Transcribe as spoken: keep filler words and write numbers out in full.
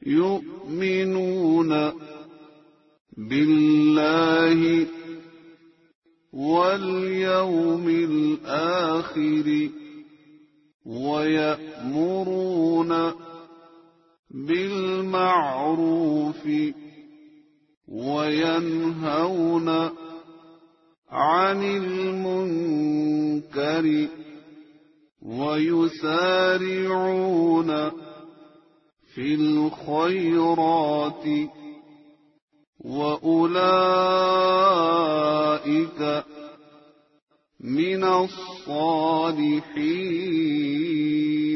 يؤمنون بالله واليوم الآخر ويأمرون بالمعروف وينهون عن المنكر ويسارعون في الخيرات وأولئك من الصالحين.